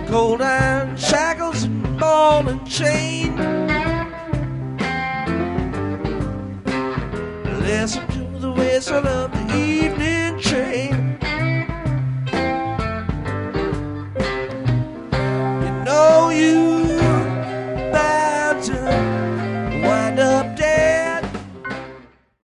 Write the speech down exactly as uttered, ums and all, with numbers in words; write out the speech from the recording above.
cold iron shackles and ball and chain. Listen to the whistle of the evening train.